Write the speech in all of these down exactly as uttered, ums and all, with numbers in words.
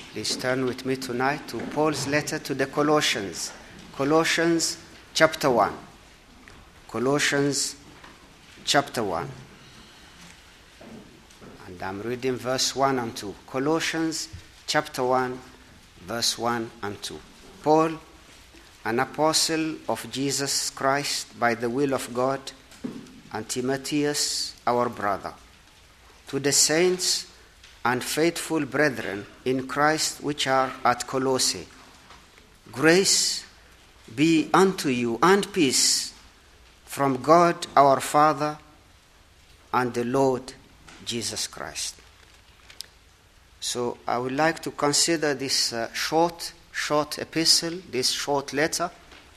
Please turn with me tonight to Paul's letter to the Colossians. Colossians chapter one. Colossians chapter one. And I'm reading verse one and two. Colossians chapter one, verse one and two. Paul, an apostle of Jesus Christ by the will of God, and Timotheus, our brother, to the saints and faithful brethren in Christ which are at Colossae, grace be unto you and peace from God our Father and the Lord Jesus Christ. So I would like to consider this uh, short, short epistle, this short letter.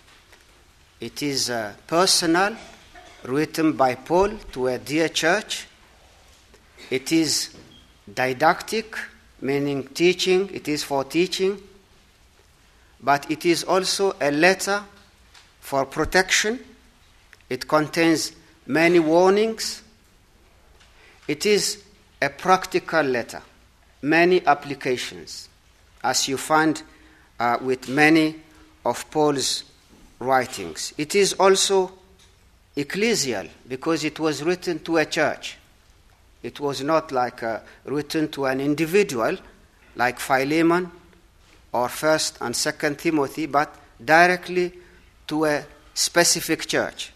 It is uh, personal, written by Paul to a dear church. It is didactic, meaning teaching. It is for teaching. But it is also a letter for protection. It contains many warnings. It is a practical letter, many applications, as you find uh, with many of Paul's writings. It is also ecclesial because it was written to a church. It was not like uh, written to an individual like Philemon or First and Second Timothy, but directly to a specific church.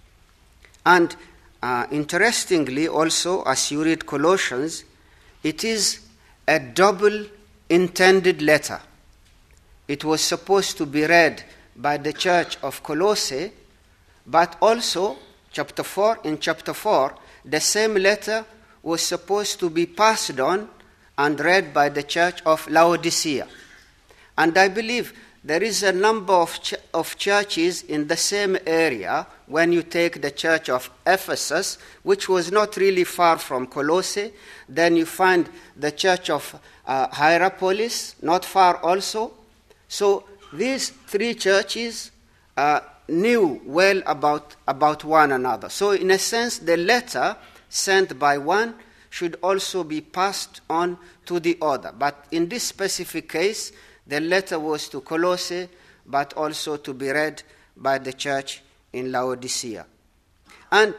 And uh, interestingly also, as you read Colossians, it is a double intended letter. It was supposed to be read by the church of Colossae, but also, chapter four, in chapter four, the same letter was supposed to be passed on and read by the church of Laodicea. And I believe there is a number of, ch- of churches in the same area when you take the church of Ephesus, which was not really far from Colossae. Then you find the church of uh, Hierapolis, not far also. So these three churches uh, knew well about, about one another. So in a sense, the letter sent by one should also be passed on to the other. But in this specific case, the letter was to Colossae, but also to be read by the church in Laodicea. And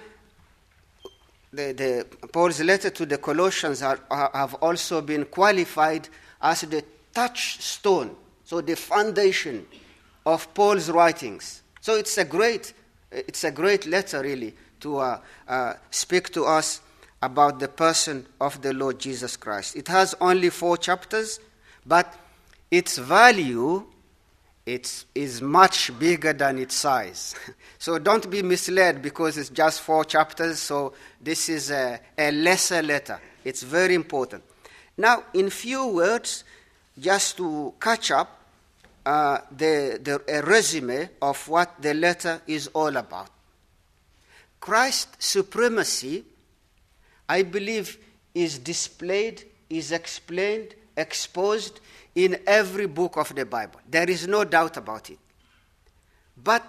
the, the Paul's letter to the Colossians are, are, have also been qualified as the touchstone, so the foundation of Paul's writings. So it's a great, it's a great letter really to uh, uh, speak to us about the person of the Lord Jesus Christ. It has only four chapters, but its value it's, is much bigger than its size. So don't be misled because it's just four chapters, so this is a, a lesser letter. It's very important. Now, in few words, just to catch up, uh, the, the, a resume of what the letter is all about. Christ's supremacy, I believe, is displayed, is explained, exposed in every book of the Bible. There is no doubt about it. But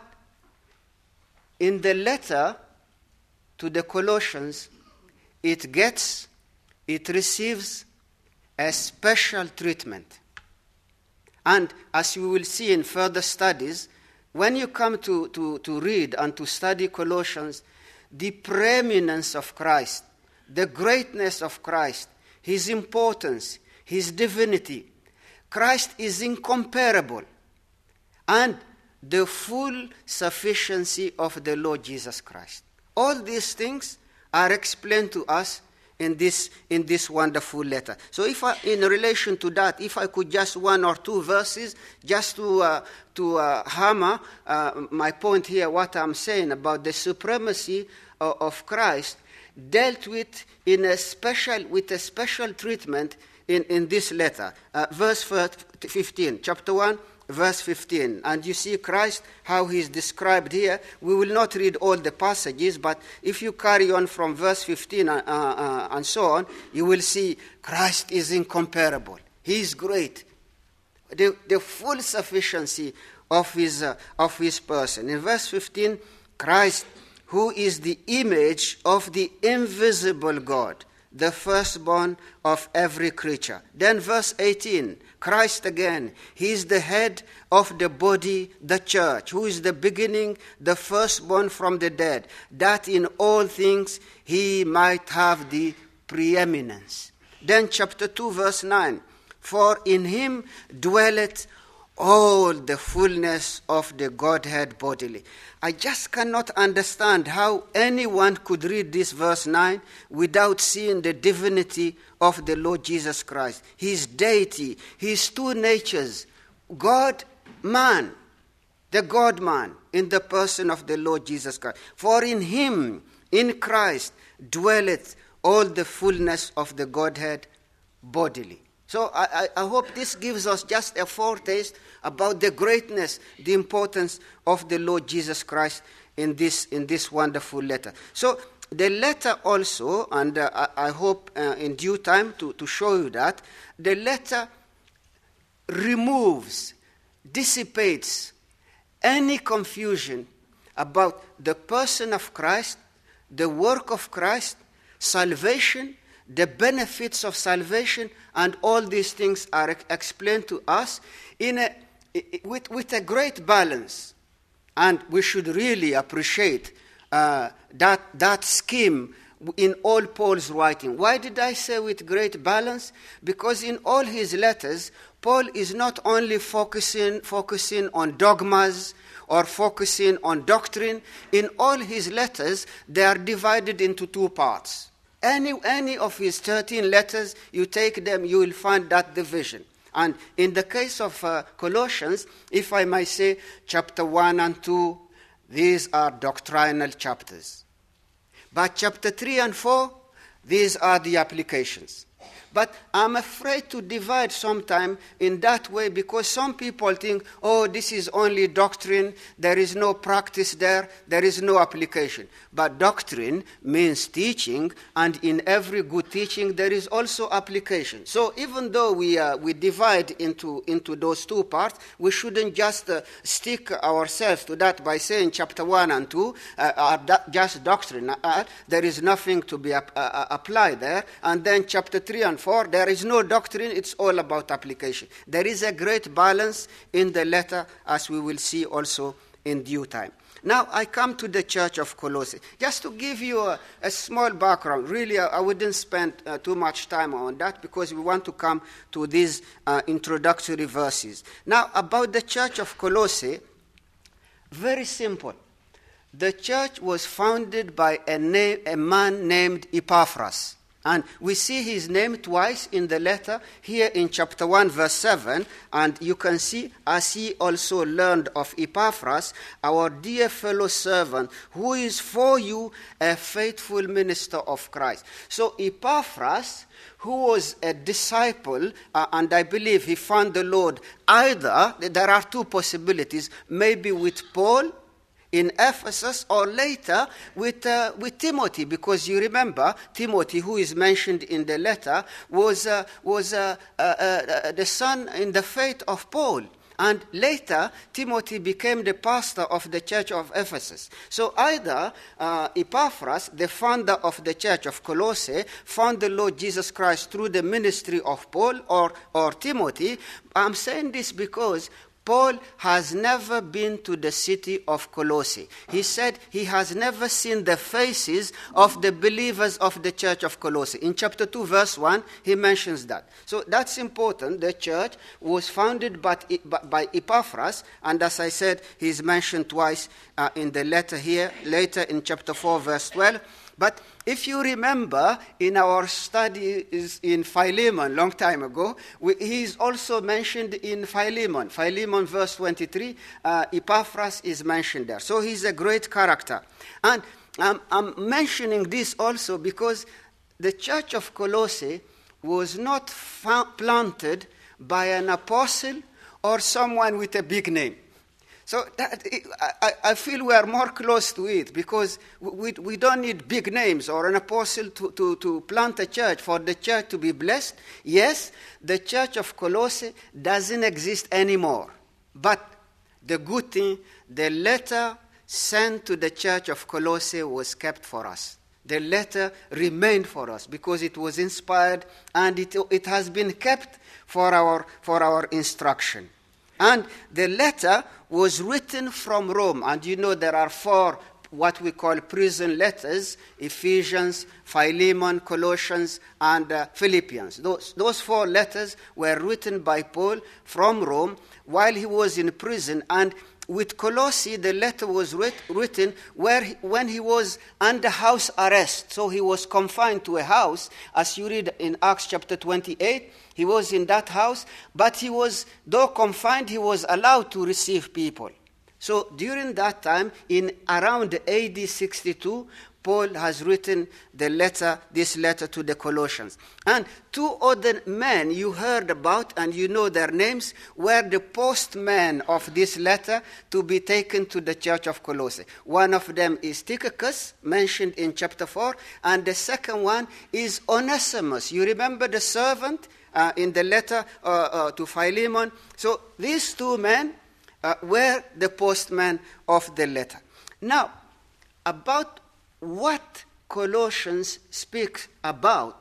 in the letter to the Colossians, it gets, it receives a special treatment. And as we will see in further studies, when you come to, to, to read and to study Colossians, the preeminence of Christ, the greatness of Christ, his importance, his divinity, Christ is incomparable, and the full sufficiency of the Lord Jesus Christ. All these things are explained to us in this in this wonderful letter. So if I, in relation to that, if I could just one or two verses, just to uh, to uh, hammer uh, my point here, what I'm saying about the supremacy of, of Christ, dealt with in a special with a special treatment in, in this letter. Uh, verse fifteen, chapter one, verse fifteen. And you see Christ, how he is described here. We will not read all the passages, but if you carry on from verse fifteen uh, uh, and so on, you will see Christ is incomparable. He is great. The, the full sufficiency of his, uh, of his person. In verse fifteen, Christ, who is the image of the invisible God, the firstborn of every creature. Then verse eighteen, Christ again, he is the head of the body, the church, who is the beginning, the firstborn from the dead, that in all things he might have the preeminence. Then chapter two, verse nine, for in him dwelleth all the fullness of the Godhead bodily. I just cannot understand how anyone could read this verse nine without seeing the divinity of the Lord Jesus Christ, his deity, his two natures, God, man, the God-man, in the person of the Lord Jesus Christ. For in him, in Christ, dwelleth all the fullness of the Godhead bodily. So I, I, I hope this gives us just a foretaste about the greatness, the importance of the Lord Jesus Christ in this in this wonderful letter. So the letter also, and uh, I, I hope uh, in due time to, to show you that, the letter removes, dissipates any confusion about the person of Christ, the work of Christ, salvation, the benefits of salvation, and all these things are ex- explained to us in a, with, with a great balance. And we should really appreciate uh, that, that scheme in all Paul's writing. Why did I say with great balance? Because in all his letters, Paul is not only focusing, focusing on dogmas or focusing on doctrine. In all his letters, they are divided into two parts. Any, any of his thirteen letters, you take them, you will find that division. And in the case of uh, Colossians, if I may say, chapter one and two, these are doctrinal chapters. But chapter three and four, these are the applications. But I'm afraid to divide sometime in that way because some people think, oh, this is only doctrine, there is no practice there, there is no application. But doctrine means teaching, and in every good teaching there is also application. So even though we uh, we divide into, into those two parts, we shouldn't just uh, stick ourselves to that by saying chapter one and two uh, are do- just doctrine. Uh, there is nothing to be ap- uh, applied there. And then chapter three and four, there is no doctrine, it's all about application. There is a great balance in the letter, as we will see also in due time. Now I come to the church of Colossae. Just to give you a, a small background, really I, I wouldn't spend uh, too much time on that because we want to come to these uh, introductory verses. Now about the church of Colossae, very simple. The church was founded by a, na- a man named Epaphras. And we see his name twice in the letter, here in chapter one, verse seven. And you can see, as he also learned of Epaphras, our dear fellow servant, who is for you a faithful minister of Christ. So Epaphras, who was a disciple, uh, and I believe he found the Lord either, there are two possibilities, maybe with Paul, in Ephesus, or later with uh, with Timothy, because you remember Timothy, who is mentioned in the letter, was uh, was uh, uh, uh, the son in the faith of Paul. And later, Timothy became the pastor of the church of Ephesus. So either uh, Epaphras, the founder of the church of Colossae, found the Lord Jesus Christ through the ministry of Paul, or, or Timothy. I'm saying this because Paul has never been to the city of Colossae. He said he has never seen the faces of the believers of the church of Colossae. In chapter two, verse one, he mentions that. So that's important. The church was founded by, by Epaphras, and as I said, he's mentioned twice uh, in the letter here, later in chapter four, verse twelve. But if you remember, in our studies in Philemon, long time ago, we, he is also mentioned in Philemon. Philemon, verse twenty-three, uh, Epaphras is mentioned there. So he's a great character. And um, I'm mentioning this also because the church of Colossae was not fa- planted by an apostle or someone with a big name. So that, I, I feel we are more close to it because we, we don't need big names or an apostle to, to, to plant a church for the church to be blessed. Yes, the church of Colossae doesn't exist anymore. But the good thing, the letter sent to the church of Colossae was kept for us. the letter remained for us because it was inspired and it, it has been kept for our, for our instruction. And the letter was written from Rome. And you know there are four what we call prison letters: Ephesians, Philemon, Colossians, and uh, Philippians. Those, those four letters were written by Paul from Rome while he was in prison. And with Colossae, the letter was writ- written where he, when he was under house arrest. So he was confined to a house. As you read in Acts chapter twenty-eight, he was in that house, but he was, though confined, he was allowed to receive people. So during that time, in around A D sixty-two, Paul has written the letter, this letter to the Colossians. And two other men you heard about, and you know their names, were the postmen of this letter to be taken to the church of Colossae. One of them is Tychicus, mentioned in chapter four, and the second one is Onesimus. You remember the servant uh, in the letter uh, uh, to Philemon? So these two men uh, were the postmen of the letter. Now, about what Colossians speaks about,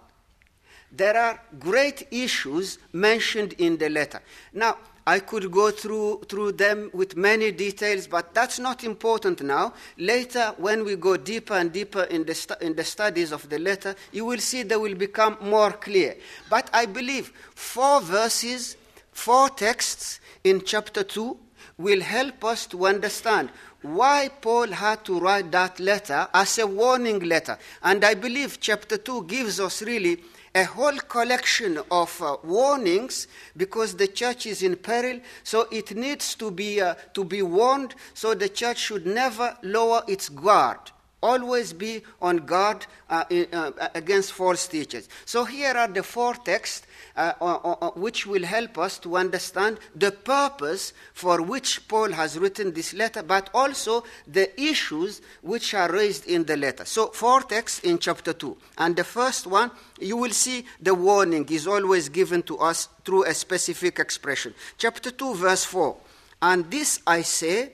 there are great issues mentioned in the letter. Now, I could go through, through them with many details, but that's not important now. Later, when we go deeper and deeper in the, stu- in the studies of the letter, you will see they will become more clear. But I believe four verses, four texts in chapter two will help us to understand why Paul had to write that letter as a warning letter. And I believe chapter two gives us really a whole collection of uh, warnings, because the church is in peril, so it needs to be, uh, to be warned, so the church should never lower its guard. Always be on guard uh, in, uh, against false teachers. So here are the four texts uh, uh, uh, which will help us to understand the purpose for which Paul has written this letter, but also the issues which are raised in the letter. So four texts in chapter two. And the first one, you will see the warning is always given to us through a specific expression. Chapter two, verse four. And this I say,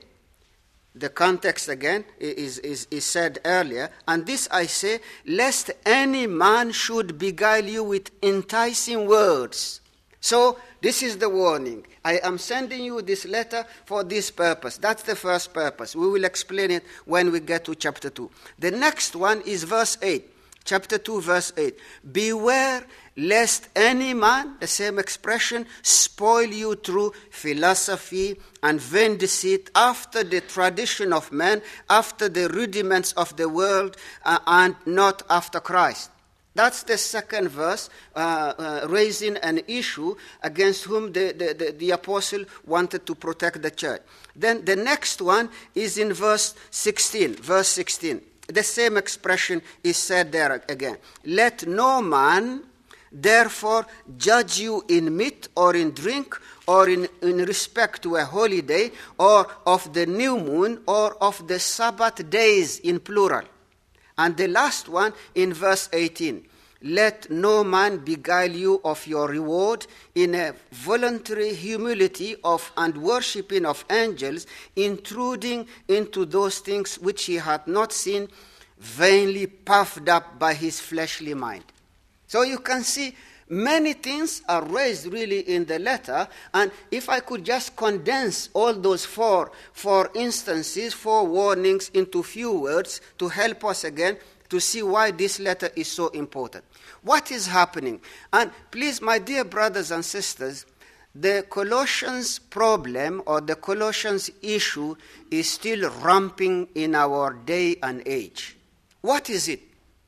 the context again is, is, is said earlier, and this I say, lest any man should beguile you with enticing words. So this is the warning. I am sending you this letter for this purpose. That's the first purpose. We will explain it when we get to chapter two. The next one is verse eight. Chapter two, verse eight. Beware lest any man, the same expression, spoil you through philosophy and vain deceit, after the tradition of men, after the rudiments of the world, uh, and not after Christ. That's the second verse, uh, uh, raising an issue against whom the, the, the, the apostle wanted to protect the church. Then the next one is in verse sixteen. Verse sixteen. The same expression is said there again. Let no man therefore judge you in meat or in drink or in, in respect to a holiday or of the new moon or of the Sabbath days in plural. And the last one in verse eighteen. Let no man beguile you of your reward in a voluntary humility of and worshipping of angels, intruding into those things which he hath not seen, vainly puffed up by his fleshly mind. So you can see many things are raised really in the letter, and if I could just condense all those four, four instances, four warnings into few words to help us again to see why this letter is so important. What is happening? And please, my dear brothers and sisters, the Colossians problem or the Colossians issue is still ramping in our day and age. What is it?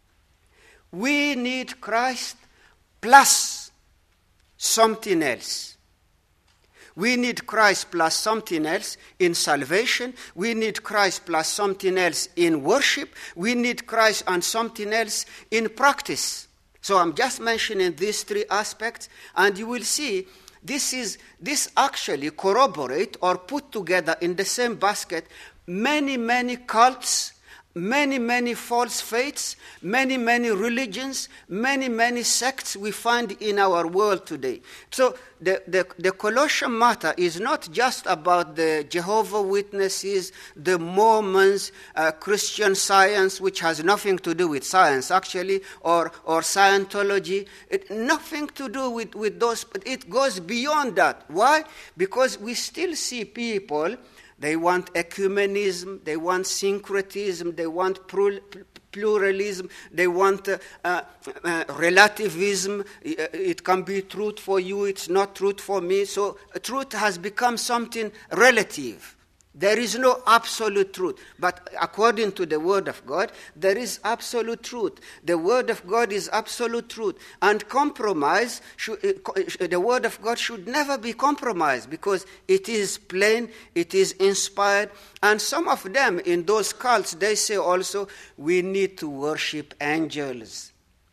We need Christ plus something else. We need Christ plus something else in salvation. We need Christ plus something else in worship. We need Christ and something else in practice. So I'm just mentioning these three aspects, and you will see this is this actually corroborate or put together in the same basket many, many cults many, many false faiths, many, many religions, many, many sects we find in our world today. So the, the, the Colossian matter is not just about the Jehovah's Witnesses, the Mormons, uh, Christian Science, which has nothing to do with science, actually, or, or Scientology. It, nothing to do with, with those, but it goes beyond that. Why? Because we still see people. They want ecumenism, they want syncretism, they want pluralism, they want uh, uh, uh, relativism. It can be truth for you, it's not truth for me. So uh, truth has become something relative. There is no absolute truth. But according to the Word of God, there is absolute truth. The Word of God is absolute truth. And compromise, should, uh, the Word of God should never be compromised because it is plain, it is inspired. And some of them in those cults, they say also, we need to worship angels.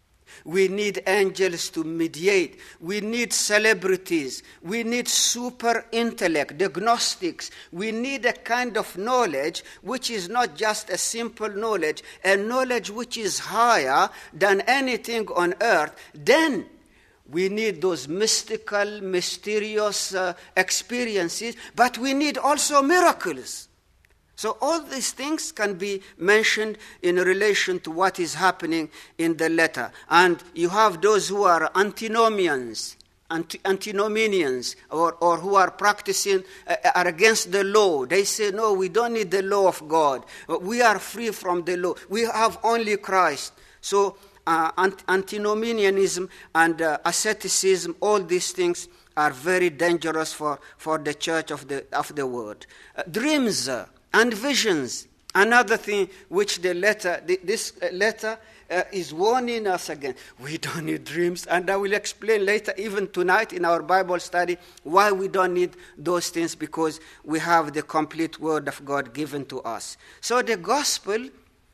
We need angels to mediate. We need celebrities. We need super intellect, the Gnostics. We need a kind of knowledge which is not just a simple knowledge, a knowledge which is higher than anything on earth. Then we need those mystical, mysterious uh, experiences, but we need also miracles. So all these things can be mentioned in relation to what is happening in the letter. And you have those who are antinomians, anti- antinominians, or, or who are practicing, uh, are against the law. They say, no, we don't need the law of God. We are free from the law. We have only Christ. So uh, ant- antinomianism and uh, asceticism, all these things are very dangerous for, for the church of the, of the world. Uh, dreams. Uh, And visions, another thing which the letter, this letter uh, is warning us again. We don't need dreams, and I will explain later, even tonight in our Bible study, why we don't need those things, because we have the complete Word of God given to us. So the gospel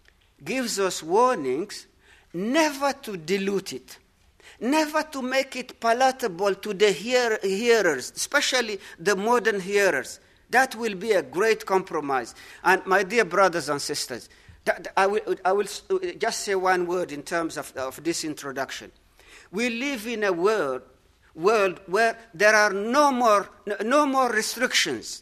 gives us warnings never to dilute it, never to make it palatable to the hear- hearers, especially the modern hearers. That will be a great compromise. And my dear brothers and sisters, that, I, will, I will just say one word in terms of, of this introduction. We live in a world, world where there are no more, no more restrictions.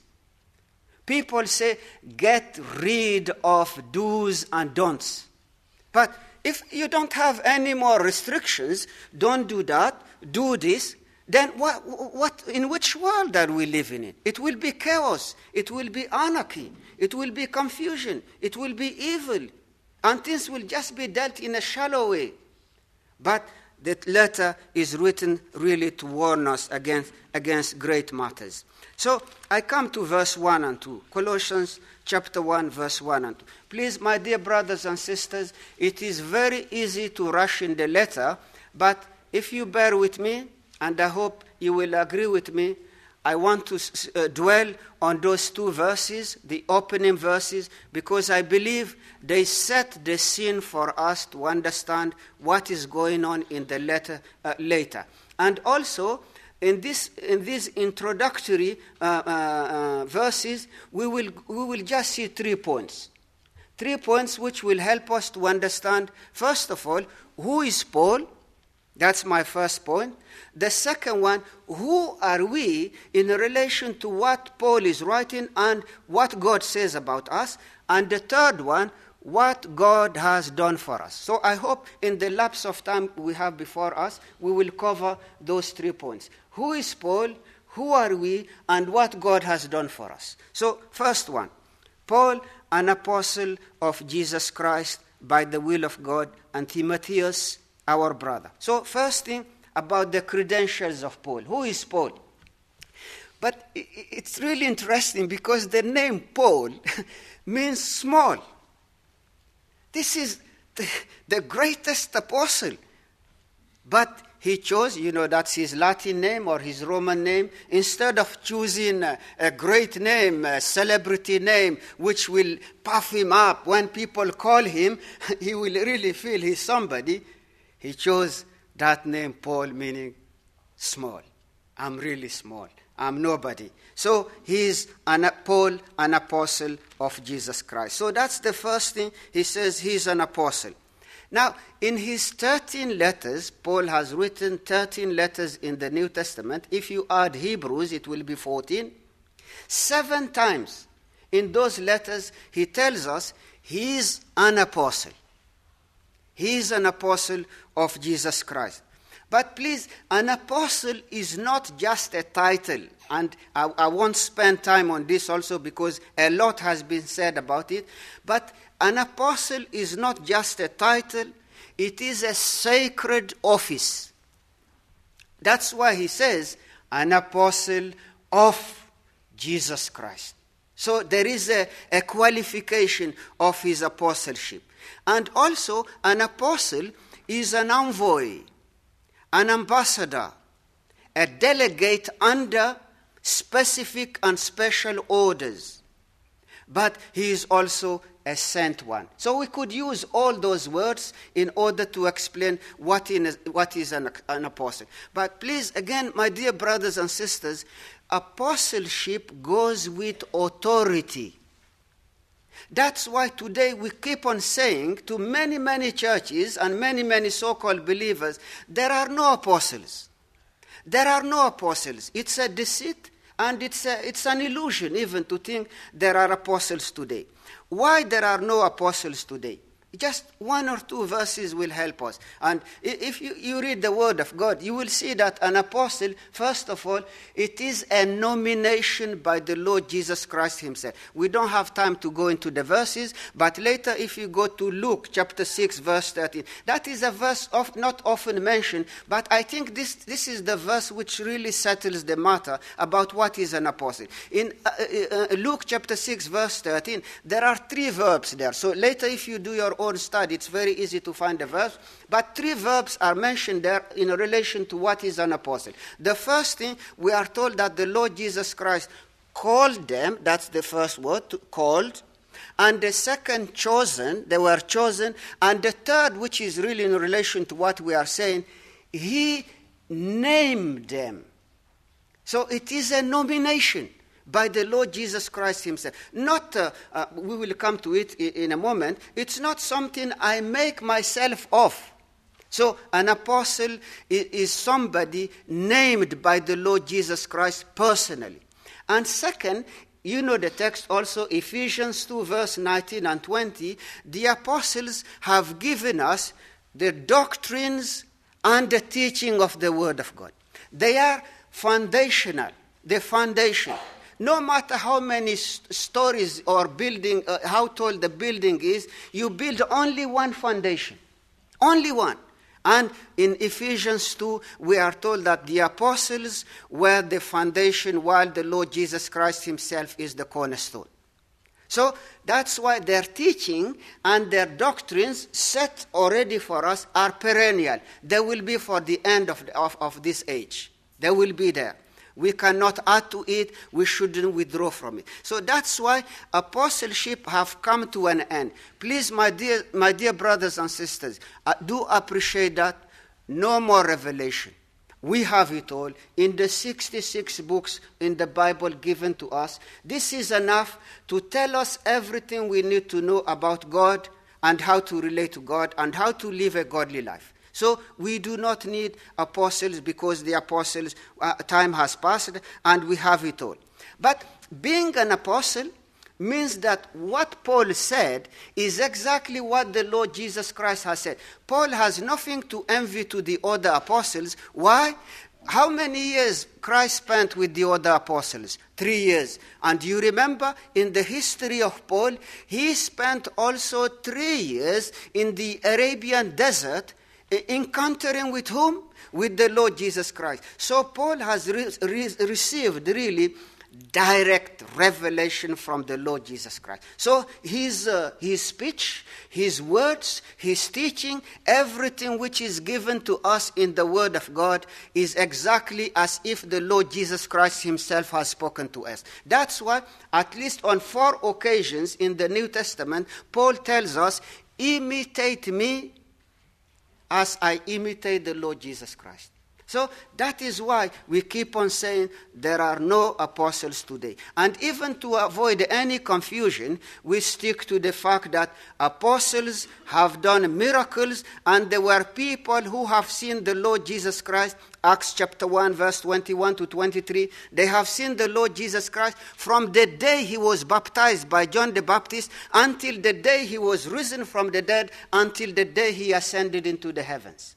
People say, get rid of do's and don'ts. But if you don't have any more restrictions, don't do that, do this, then what, what, in which world are we living in? It will be chaos. It will be anarchy. It will be confusion. It will be evil. And things will just be dealt in a shallow way. But the letter is written really to warn us against, against great matters. So I come to verse one and two. Colossians chapter one, verse one and two. Please, my dear brothers and sisters, it is very easy to rush in the letter, but if you bear with me, and I hope you will agree with me, I want to uh, dwell on those two verses, the opening verses, because I believe they set the scene for us to understand what is going on in the letter uh, later. And also, in this in these introductory uh, uh, uh, verses, we will we will just see three points. Three points which will help us to understand, first of all, who is Paul? That's my first point. The second one, who are we in relation to what Paul is writing and what God says about us? And the third one, what God has done for us. So I hope in the lapse of time we have before us, we will cover those three points. Who is Paul? Who are we? And what God has done for us. So first one, Paul, an apostle of Jesus Christ by the will of God, and Timotheus, our brother. So first thing about the credentials of Paul. Who is Paul? But it's really interesting because the name Paul means small. This is the, the greatest apostle. But he chose, you know, that's his Latin name or his Roman name. Instead of choosing a, a great name, a celebrity name, which will puff him up when people call him, he will really feel he's somebody. He chose that name, Paul, meaning small. I'm really small. I'm nobody. So he's an, Paul, an apostle of Jesus Christ. So that's the first thing. He says he's an apostle. Now, in his thirteen letters, Paul has written thirteen letters in the New Testament. If you add Hebrews, it will be fourteen. Seven times in those letters, he tells us he is an apostle. He is an apostle of Jesus Christ. But please, an apostle is not just a title. And I, I won't spend time on this also because a lot has been said about it. But an apostle is not just a title. It is a sacred office. That's why he says, an apostle of Jesus Christ. So there is a, a qualification of his apostleship. And also, an apostle is an envoy, an ambassador, a delegate under specific and special orders. But he is also a sent one. So we could use all those words in order to explain what, in a, what is an, an apostle. But please, again, my dear brothers and sisters, apostleship goes with authority. That's why today we keep on saying to many, many churches and many, many so-called believers, there are no apostles. There are no apostles. It's a deceit and it's, a, it's an illusion even to think there are apostles today. Why there are no apostles today? Just one or two verses will help us. And if you, you read the Word of God, you will see that an apostle, first of all, it is a nomination by the Lord Jesus Christ himself. We don't have time to go into the verses, but later if you go to Luke chapter six, verse thirteen, that is a verse of, not often mentioned, but I think this, this is the verse which really settles the matter about what is an apostle. In uh, uh, Luke chapter six, verse thirteen, there are three verbs there. So later if you do your own study, it's very easy to find the verbs, but three verbs are mentioned there in relation to what is an apostle. The first thing, we are told that the Lord Jesus Christ called them, that's the first word, to, called, and the second, chosen, they were chosen, and the third, which is really in relation to what we are saying, he named them. So it is a nomination by the Lord Jesus Christ himself. Not, uh, uh, we will come to it in, in a moment, it's not something I make myself of. So an apostle is, is somebody named by the Lord Jesus Christ personally. And second, you know the text also, Ephesians two, verse nineteen and twenty, the apostles have given us the doctrines and the teaching of the Word of God. They are foundational, the foundation. No matter how many st- stories or building, uh, how tall the building is, you build only one foundation. Only one. And in Ephesians two, we are told that the apostles were the foundation while the Lord Jesus Christ himself is the cornerstone. So that's why their teaching and their doctrines set already for us are perennial. They will be for the end of, the, of, of this age. They will be there. We cannot add to it. We shouldn't withdraw from it. So that's why apostleship have come to an end. Please, my dear, my dear brothers and sisters, uh, do appreciate that. No more revelation. We have it all in the sixty-six books in the Bible given to us. This is enough to tell us everything we need to know about God and how to relate to God and how to live a godly life. So we do not need apostles because the apostles' uh, time has passed and we have it all. But being an apostle means that what Paul said is exactly what the Lord Jesus Christ has said. Paul has nothing to envy to the other apostles. Why? How many years Christ spent with the other apostles? Three years. And you remember in the history of Paul, he spent also three years in the Arabian desert encountering with whom? With the Lord Jesus Christ. So Paul has re- re- received really direct revelation from the Lord Jesus Christ. So his, uh, his speech, his words, his teaching, everything which is given to us in the Word of God is exactly as if the Lord Jesus Christ himself has spoken to us. That's why, at least on four occasions in the New Testament, Paul tells us, imitate me as I imitate the Lord Jesus Christ. So that is why we keep on saying there are no apostles today. And even to avoid any confusion, we stick to the fact that apostles have done miracles, and there were people who have seen the Lord Jesus Christ. Acts chapter one, verse twenty-one to twenty-three. They have seen the Lord Jesus Christ from the day he was baptized by John the Baptist until the day he was risen from the dead, until the day he ascended into the heavens.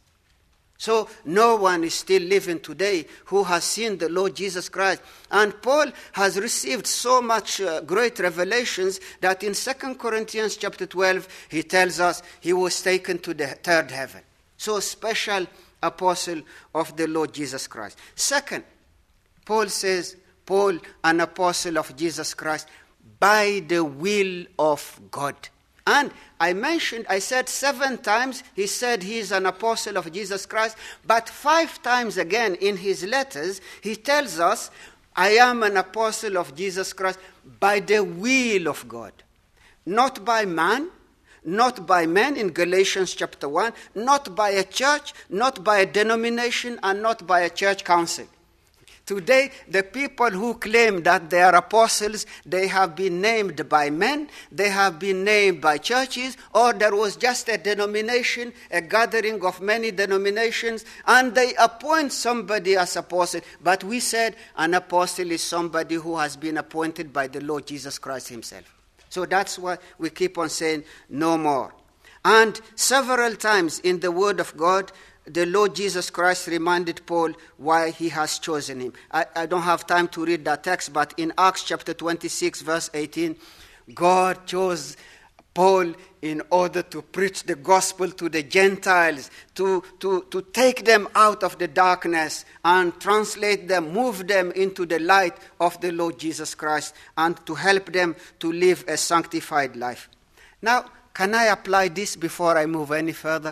So no one is still living today who has seen the Lord Jesus Christ. And Paul has received so much uh, great revelations that in Second Corinthians chapter twelve, he tells us he was taken to the third heaven. So special apostle of the Lord Jesus Christ. Second, Paul says, Paul, an apostle of Jesus Christ, by the will of God. And I mentioned, I said seven times he said he is an apostle of Jesus Christ, but five times again in his letters, he tells us, I am an apostle of Jesus Christ by the will of God. Not by man, not by men in Galatians chapter one, not by a church, not by a denomination, and not by a church council. Today, the people who claim that they are apostles, they have been named by men, they have been named by churches, or there was just a denomination, a gathering of many denominations, and they appoint somebody as apostle. But we said an apostle is somebody who has been appointed by the Lord Jesus Christ himself. So that's why we keep on saying no more. And several times in the Word of God, the Lord Jesus Christ reminded Paul why he has chosen him. I, I don't have time to read that text, but in Acts chapter twenty-six, verse eighteen, God chose Paul in order to preach the gospel to the Gentiles, to, to, to take them out of the darkness and translate them, move them into the light of the Lord Jesus Christ, and to help them to live a sanctified life. Now, can I apply this before I move any further?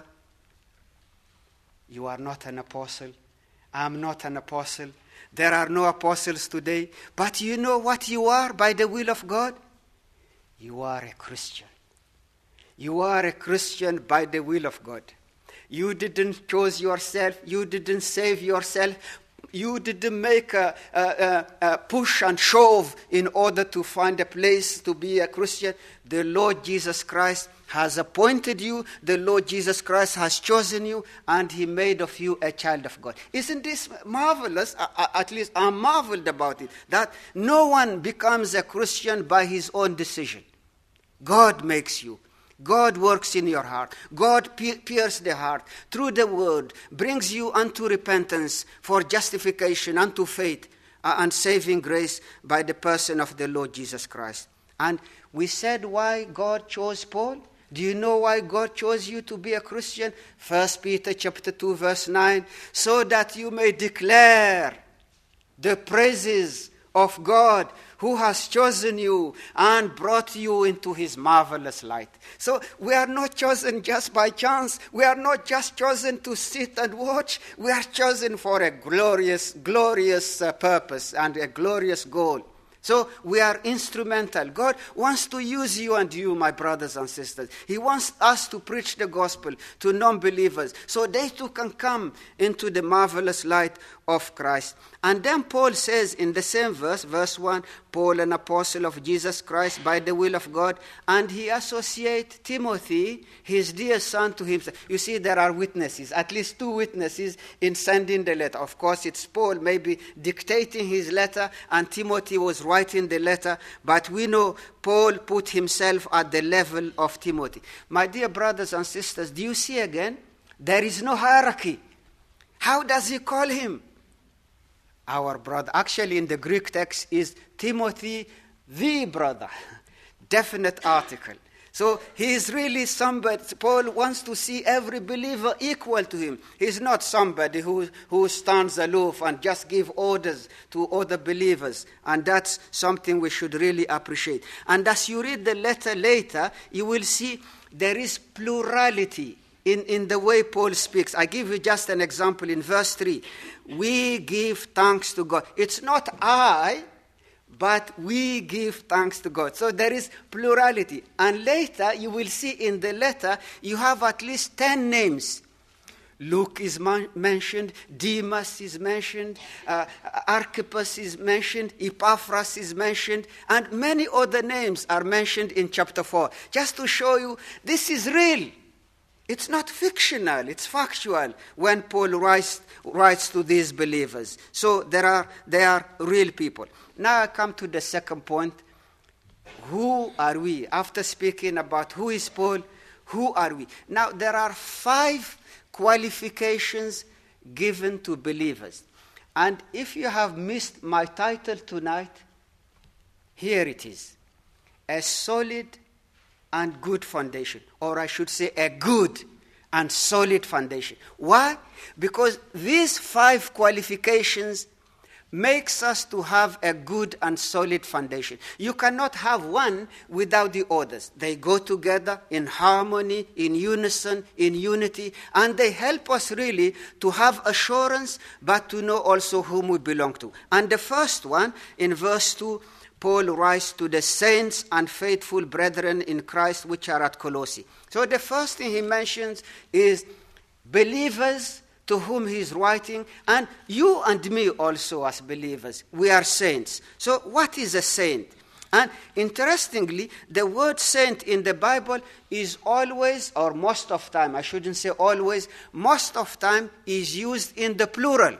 You are not an apostle. I am not an apostle. There are no apostles today. But you know what you are by the will of God? You are a Christian. You are a Christian by the will of God. You didn't choose yourself. You didn't save yourself. You didn't make a, a, a push and shove in order to find a place to be a Christian. The Lord Jesus Christ has appointed you. The Lord Jesus Christ has chosen you, and he made of you a child of God. Isn't this marvelous? At least I'm marveled about it, that no one becomes a Christian by his own decision. God makes you. God works in your heart. God pierces the heart through the word, brings you unto repentance for justification, unto faith, uh, and saving grace by the person of the Lord Jesus Christ. And we said why God chose Paul. Do you know why God chose you to be a Christian? First Peter chapter two, verse nine, so that you may declare the praises of God, who has chosen you and brought you into his marvelous light. So we are not chosen just by chance. We are not just chosen to sit and watch. We are chosen for a glorious, glorious uh, purpose and a glorious goal. So we are instrumental. God wants to use you and you, my brothers and sisters. He wants us to preach the gospel to non-believers so they too can come into the marvelous light of Christ. And then Paul says in the same verse, verse one, Paul, an apostle of Jesus Christ by the will of God, and he associates Timothy, his dear son, to himself. You see, there are witnesses, at least two witnesses in sending the letter. Of course, it's Paul maybe dictating his letter, and Timothy was writing the letter, but we know Paul put himself at the level of Timothy. My dear brothers and sisters, do you see again? There is no hierarchy. How does he call him? Our brother. Actually, in the Greek text is Timothy, the brother. Definite article. So he is really somebody. Paul wants to see every believer equal to him. He's not somebody who, who stands aloof and just give orders to other believers. And that's something we should really appreciate. And as you read the letter later, you will see there is plurality in, in the way Paul speaks. I give you just an example in verse three. We give thanks to God. It's not I, but we give thanks to God. So there is plurality. And later you will see in the letter, you have at least ten names. Luke is man- mentioned, Demas is mentioned, uh, Archippus is mentioned, Epaphras is mentioned, and many other names are mentioned in chapter four. Just to show you, this is real. It's not fictional, it's factual when Paul writes, writes to these believers. So there are, they are real people. Now I come to the second point. Who are we? After speaking about who is Paul, who are we? Now there are five qualifications given to believers. And if you have missed my title tonight, here it is. A solid and good foundation. Or I should say a good and solid foundation. Why? Because these five qualifications makes us to have a good and solid foundation. You cannot have one without the others. They go together in harmony, in unison, in unity, and they help us really to have assurance, but to know also whom we belong to. And the first one, in verse two, Paul writes to the saints and faithful brethren in Christ which are at Colossae. So the first thing he mentions is believers to whom he is writing, and you and me also as believers, we are saints. So what is a saint? And interestingly, the word saint in the Bible is always, or most of time, I shouldn't say always, most of time is used in the plural.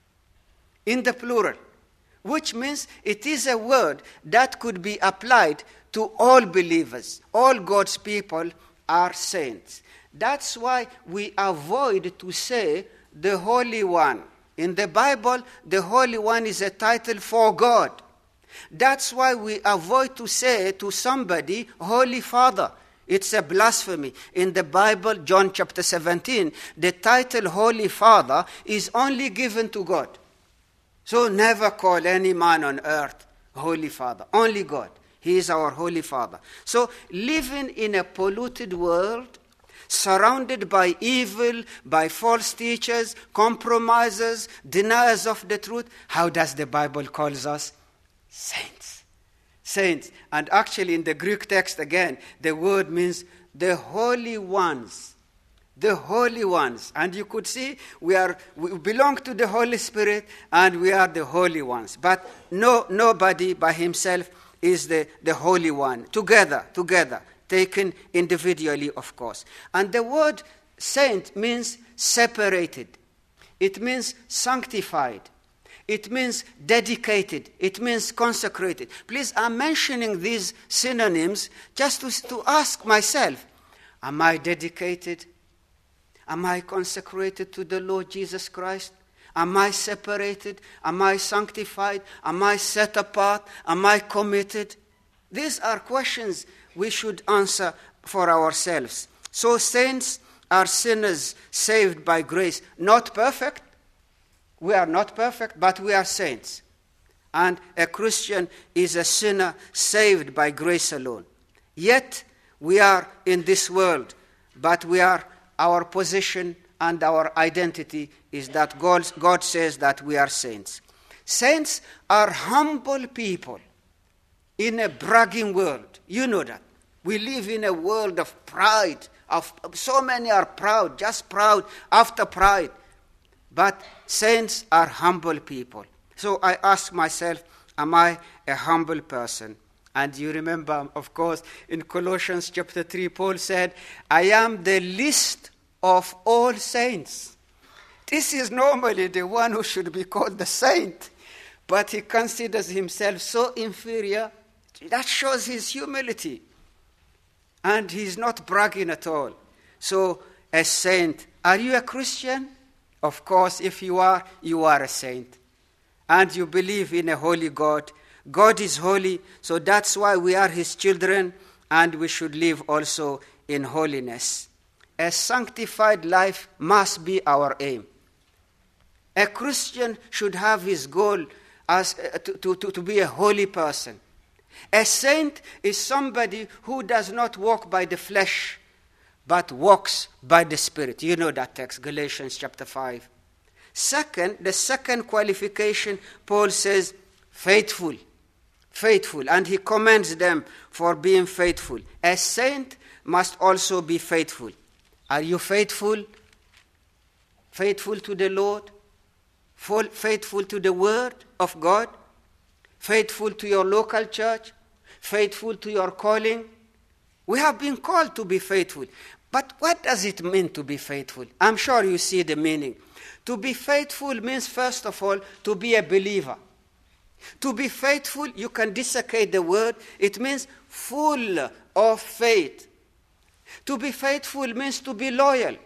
In the plural. Which means it is a word that could be applied to all believers. All God's people are saints. That's why we avoid to say the Holy One. In the Bible, the Holy One is a title for God. That's why we avoid to say to somebody, Holy Father. It's a blasphemy. In the Bible, John chapter seventeen, the title Holy Father is only given to God. So never call any man on earth Holy Father. Only God. He is our Holy Father. So living in a polluted world, surrounded by evil, by false teachers, compromisers, deniers of the truth, how does the Bible call us? Saints. Saints. And actually in the Greek text again, the word means the holy ones. The holy ones. And you could see we are we belong to the Holy Spirit and we are the holy ones. But no nobody by himself is the, the holy one. Together, together. Taken individually, of course. And the word saint means separated. It means sanctified. It means dedicated. It means consecrated. Please, I'm mentioning these synonyms just to, to ask myself, am I dedicated? Am I consecrated to the Lord Jesus Christ? Am I separated? Am I sanctified? Am I set apart? Am I committed? These are questions we should answer for ourselves. So saints are sinners saved by grace. Not perfect. We are not perfect, but we are saints. And a Christian is a sinner saved by grace alone. Yet we are in this world, but we are our position and our identity is that God, God says that we are saints. Saints are humble people in a bragging world. You know that. We live in a world of pride. Of so many are proud, just proud after pride. But saints are humble people. So I ask myself, am I a humble person? And you remember, of course, in Colossians chapter three, Paul said, I am the least of all saints. This is normally the one who should be called the saint. But he considers himself so inferior. That shows his humility. And he's not bragging at all. So, a saint. Are you a Christian? Of course, if you are, you are a saint. And you believe in a holy God. God is holy, so that's why we are his children, and we should live also in holiness. A sanctified life must be our aim. A Christian should have his goal as uh, to, to, to be a holy person. A saint is somebody who does not walk by the flesh, but walks by the Spirit. You know that text, Galatians chapter five. Second, the second qualification, Paul says, faithful. Faithful. And he commends them for being faithful. A saint must also be faithful. Are you faithful? Faithful to the Lord, faithful to the Word of God, faithful to your local church, faithful to your calling. We have been called to be faithful. But what does it mean to be faithful? I'm sure you see the meaning. To be faithful means, first of all, to be a believer. To be faithful, you can dissecate the word. It means full of faith. To be faithful means to be loyal.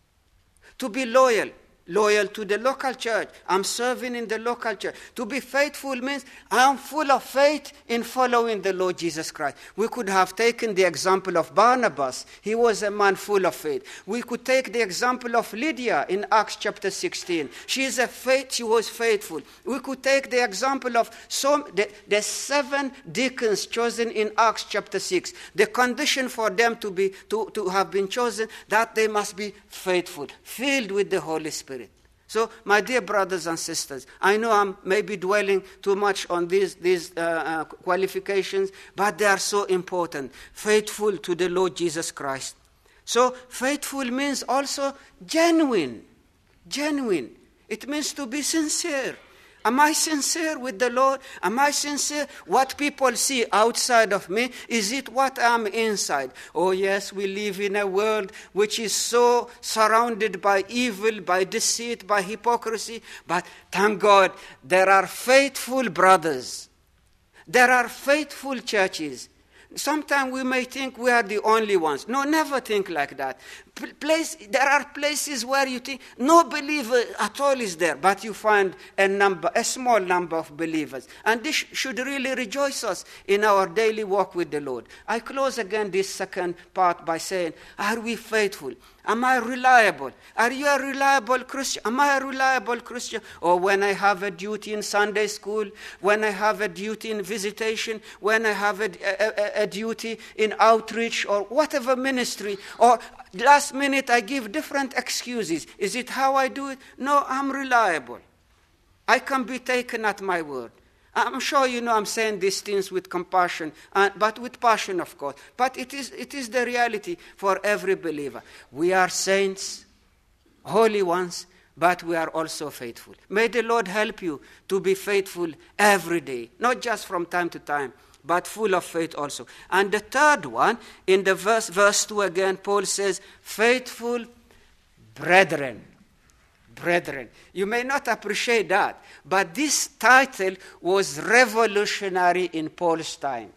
To be loyal. Loyal to the local church. I'm serving in the local church. To be faithful means I'm full of faith in following the Lord Jesus Christ. We could have taken the example of Barnabas. He was a man full of faith. We could take the example of Lydia in Acts chapter sixteen. She is a faith, she was faithful. We could take the example of some the, the seven deacons chosen in Acts chapter six. The condition for them to be to, to have been chosen, that they must be faithful, filled with the Holy Spirit. So, my dear brothers and sisters, I know I'm maybe dwelling too much on these, these uh, uh, qualifications, but they are so important. Faithful to the Lord Jesus Christ. So, faithful means also genuine. Genuine. It means to be sincere. Am I sincere with the Lord? Am I sincere? What people see outside of me, is it what I'm inside? Oh yes, we live in a world which is so surrounded by evil, by deceit, by hypocrisy. But thank God, there are faithful brothers. There are faithful churches. Sometimes we may think we are the only ones. No, never think like that. Place, there are places where you think no believer at all is there, but you find a number, a small number of believers. And this should really rejoice us in our daily walk with the Lord. I close again this second part by saying, are we faithful? Am I reliable? Are you a reliable Christian? Am I a reliable Christian? Or when I have a duty in Sunday school, when I have a duty in visitation, when I have a, a, a duty in outreach or whatever ministry, or last minute I give different excuses. Is it how I do it? No, I'm reliable. I can be taken at my word. I'm sure you know I'm saying these things with compassion, uh, but with passion, of course. But it is, it is the reality for every believer. We are saints, holy ones, but we are also faithful. May the Lord help you to be faithful every day, not just from time to time, but full of faith also. And the third one, in the verse, verse two again, Paul says, faithful brethren. Brethren. You may not appreciate that, but this title was revolutionary in Paul's time.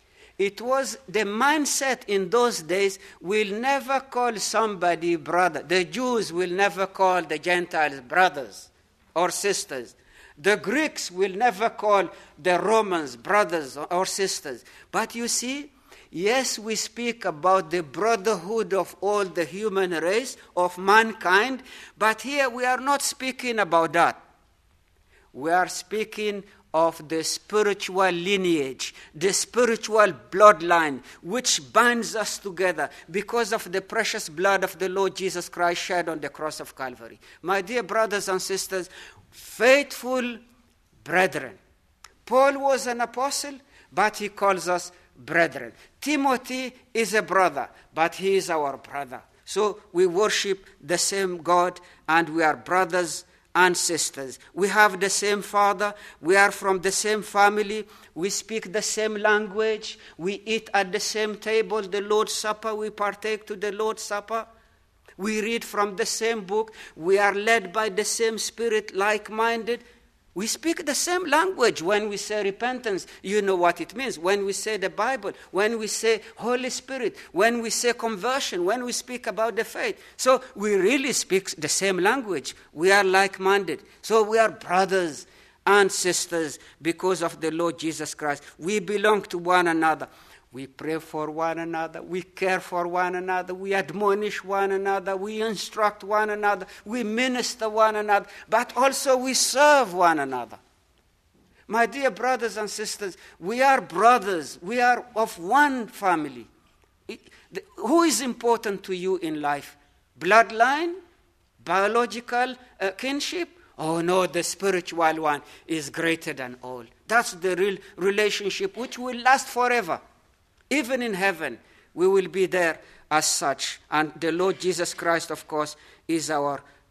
It was the mindset in those days, we'll never call somebody brother. The Jews will never call the Gentiles brothers or sisters. The Greeks will never call the Romans brothers or sisters. But you see, yes, we speak about the brotherhood of all the human race, of mankind, but here we are not speaking about that. We are speaking of the spiritual lineage, the spiritual bloodline, which binds us together because of the precious blood of the Lord Jesus Christ shed on the cross of Calvary. My dear brothers and sisters, faithful brethren. Paul was an apostle, but he calls us brethren. Timothy is a brother, but he is our brother. So we worship the same God, and we are brothers and sisters. We have the same Father. We are from the same family. We speak the same language. We eat at the same table, the Lord's Supper. We partake to the Lord's Supper. We read from the same book. We are led by the same Spirit, like-minded. We speak the same language. When we say repentance, you know what it means. When we say the Bible, when we say Holy Spirit, when we say conversion, when we speak about the faith. So we really speak the same language. We are like-minded. So we are brothers and sisters because of the Lord Jesus Christ. We belong to one another. We pray for one another. We care for one another. We admonish one another. We instruct one another. We minister one another. But also we serve one another. My dear brothers and sisters, we are brothers. We are of one family. It, the, who is important to you in life? Bloodline? Biological uh, kinship? Oh no, the spiritual one is greater than all. That's the real relationship which will last forever. Even in heaven, we will be there as such. And the Lord Jesus Christ, of course, is our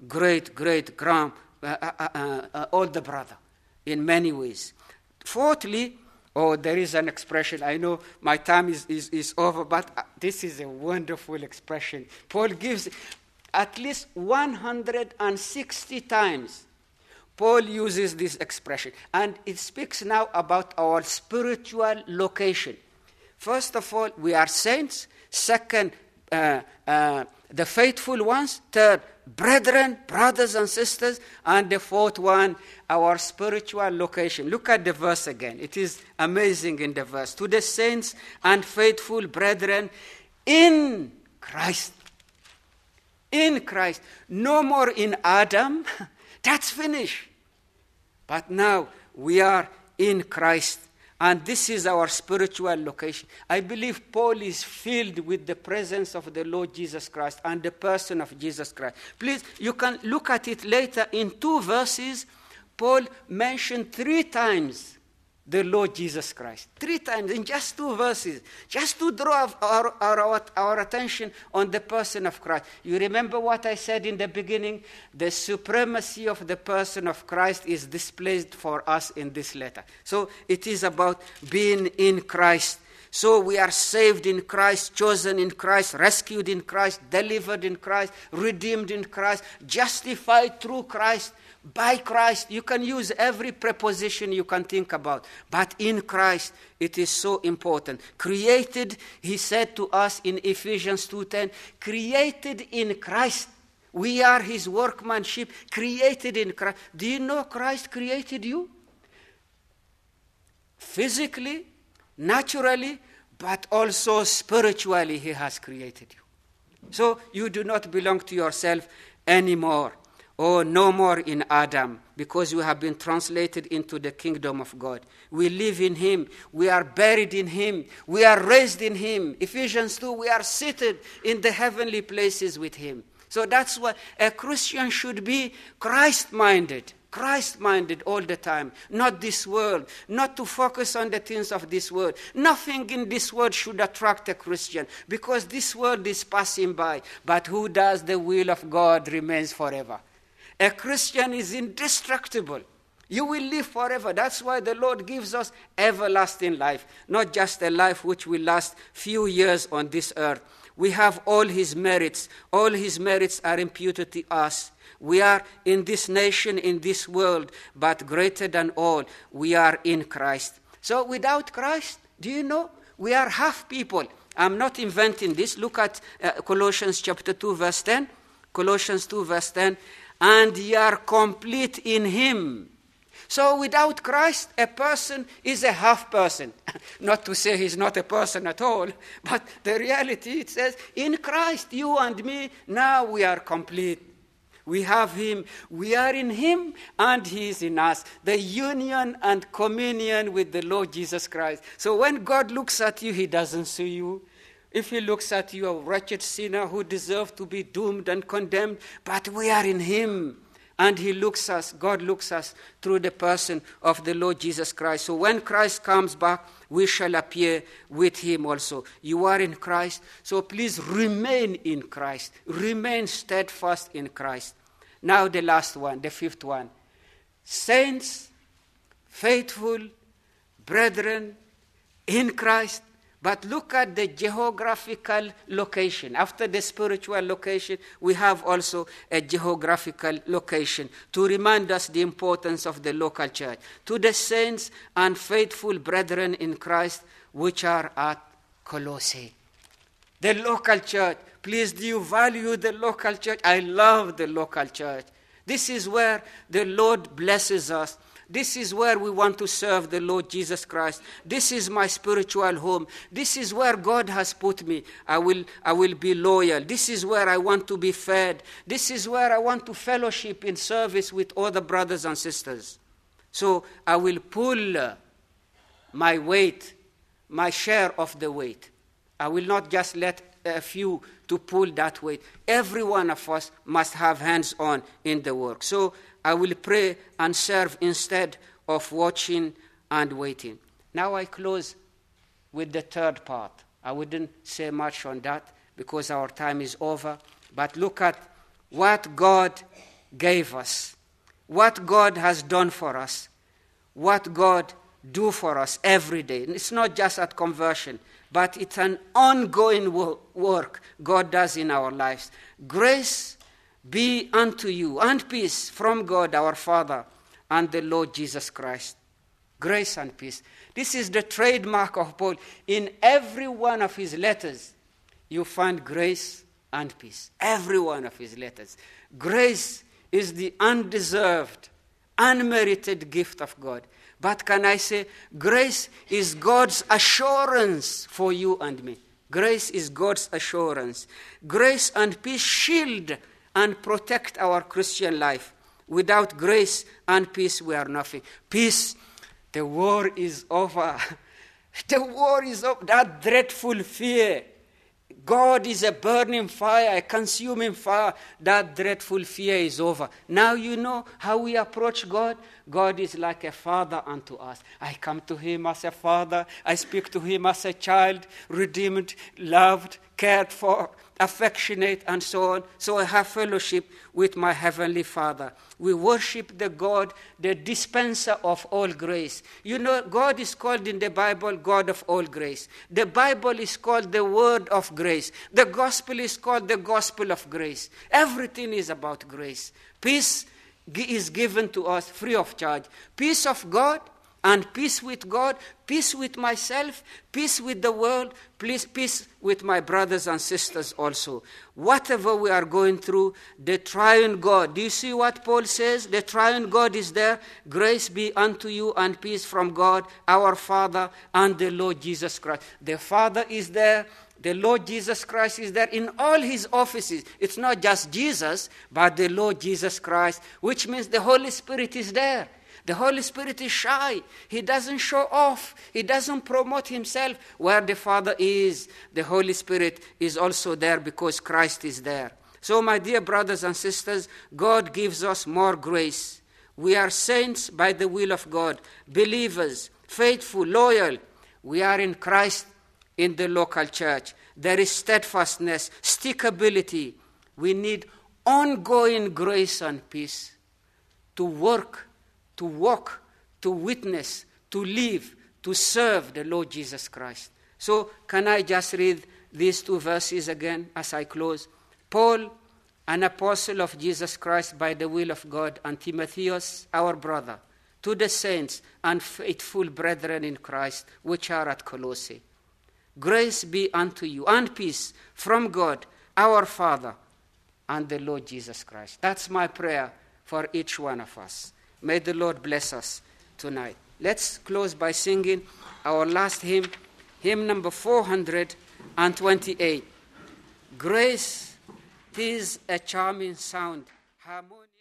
great, great, grand, uh, uh, uh, uh, older brother in many ways. Fourthly, oh, there is an expression. I know my time is, is, is over, but this is a wonderful expression. Paul gives at least one hundred sixty times. Paul uses this expression, and it speaks now about our spiritual location. First of all, we are saints. Second, uh, uh, the faithful ones. Third, brethren, brothers and sisters. And the fourth one, our spiritual location. Look at the verse again. It is amazing in the verse. To the saints and faithful brethren in Christ. In Christ. No more in Adam. That's finished. But now we are in Christ. And this is our spiritual location. I believe Paul is filled with the presence of the Lord Jesus Christ and the person of Jesus Christ. Please, you can look at it later. In two verses, Paul mentioned three times the Lord Jesus Christ. Three times in just two verses. Just to draw our, our, our, our attention on the person of Christ. You remember what I said in the beginning? The supremacy of the person of Christ is displayed for us in this letter. So it is about being in Christ. So we are saved in Christ, chosen in Christ, rescued in Christ, delivered in Christ, redeemed in Christ, justified through Christ, by Christ. You can use every preposition you can think about. But in Christ, it is so important. Created, he said to us in Ephesians two ten, created in Christ. We are his workmanship, created in Christ. Do you know Christ created you? Physically, naturally, but also spiritually he has created you. So you do not belong to yourself anymore. Oh, no more in Adam, because we have been translated into the kingdom of God. We live in him. We are buried in him. We are raised in him. Ephesians two, we are seated in the heavenly places with him. So that's why a Christian should be Christ-minded. Christ-minded all the time, not this world, not to focus on the things of this world. Nothing in this world should attract a Christian, because this world is passing by, but who does the will of God remains forever. A Christian is indestructible. You will live forever. That's why the Lord gives us everlasting life, not just a life which will last few years on this earth. We have all his merits. All his merits are imputed to us. We are in this nation, in this world, but greater than all, we are in Christ. So without Christ, do you know, we are half people. I'm not inventing this. Look at uh, Colossians chapter two, verse ten. Colossians two, verse ten. And ye are complete in him. So without Christ, a person is a half person. Not to say he's not a person at all, but the reality, it says, in Christ, you and me, now we are complete. We have him, we are in him, and he is in us. The union and communion with the Lord Jesus Christ. So when God looks at you, he doesn't see you. If he looks at you, a wretched sinner who deserves to be doomed and condemned, but we are in him. And he looks us, God looks us through the person of the Lord Jesus Christ. So when Christ comes back, we shall appear with him also. You are in Christ, so please remain in Christ. Remain steadfast in Christ. Now the last one, the fifth one. Saints, faithful, brethren, in Christ. But look at the geographical location. After the spiritual location, we have also a geographical location to remind us the importance of the local church. To the saints and faithful brethren in Christ, which are at Colossae. The local church. Please, do you value the local church? I love the local church. This is where the Lord blesses us. This is where we want to serve the Lord Jesus Christ. This is my spiritual home. This is where God has put me. I will, I will be loyal. This is where I want to be fed. This is where I want to fellowship in service with other brothers and sisters. So I will pull my weight, my share of the weight. I will not just let a few to pull that weight. Every one of us must have hands on in the work. So I will pray and serve instead of watching and waiting. Now I close with the third part. I wouldn't say much on that because our time is over. But look at what God gave us, what God has done for us, what God do for us every day. It's not just at conversion, but it's an ongoing wo- work God does in our lives. Grace be unto you, and peace from God our Father and the Lord Jesus Christ. Grace and peace. This is the trademark of Paul. In every one of his letters, you find grace and peace. Every one of his letters. Grace is the undeserved, unmerited gift of God. But can I say, grace is God's assurance for you and me. Grace is God's assurance. Grace and peace shield and protect our Christian life. Without grace and peace, we are nothing. Peace, the war is over. The war is over. That dreadful fear. God is a burning fire, a consuming fire. That dreadful fear is over. Now you know how we approach God. God is like a father unto us. I come to him as a father. I speak to him as a child, redeemed, loved, cared for, affectionate, and so on. So I have fellowship with my heavenly Father. We worship the God, the dispenser of all grace. You know, God is called in the Bible God of all grace. The Bible is called the Word of grace. The Gospel is called the Gospel of grace. Everything is about grace. Peace is given to us free of charge. Peace of God, and peace with God, peace with myself, peace with the world, peace, peace with my brothers and sisters also. Whatever we are going through, the triune God. Do you see what Paul says? The triune God is there. Grace be unto you and peace from God, our Father, and the Lord Jesus Christ. The Father is there. The Lord Jesus Christ is there in all his offices. It's not just Jesus, but the Lord Jesus Christ, which means the Holy Spirit is there. The Holy Spirit is shy. He doesn't show off. He doesn't promote himself. Where the Father is, the Holy Spirit is also there because Christ is there. So, my dear brothers and sisters, God gives us more grace. We are saints by the will of God, believers, faithful, loyal. We are in Christ in the local church. There is steadfastness, stickability. We need ongoing grace and peace to work, to walk, to witness, to live, to serve the Lord Jesus Christ. So can I just read these two verses again as I close? Paul, an apostle of Jesus Christ by the will of God, and Timotheus, our brother, to the saints and faithful brethren in Christ, which are at Colossae. Grace be unto you, and peace from God, our Father, and the Lord Jesus Christ. That's my prayer for each one of us. May the Lord bless us tonight. Let's close by singing our last hymn, hymn number four hundred twenty-eight. Grace is a charming sound, harmonious.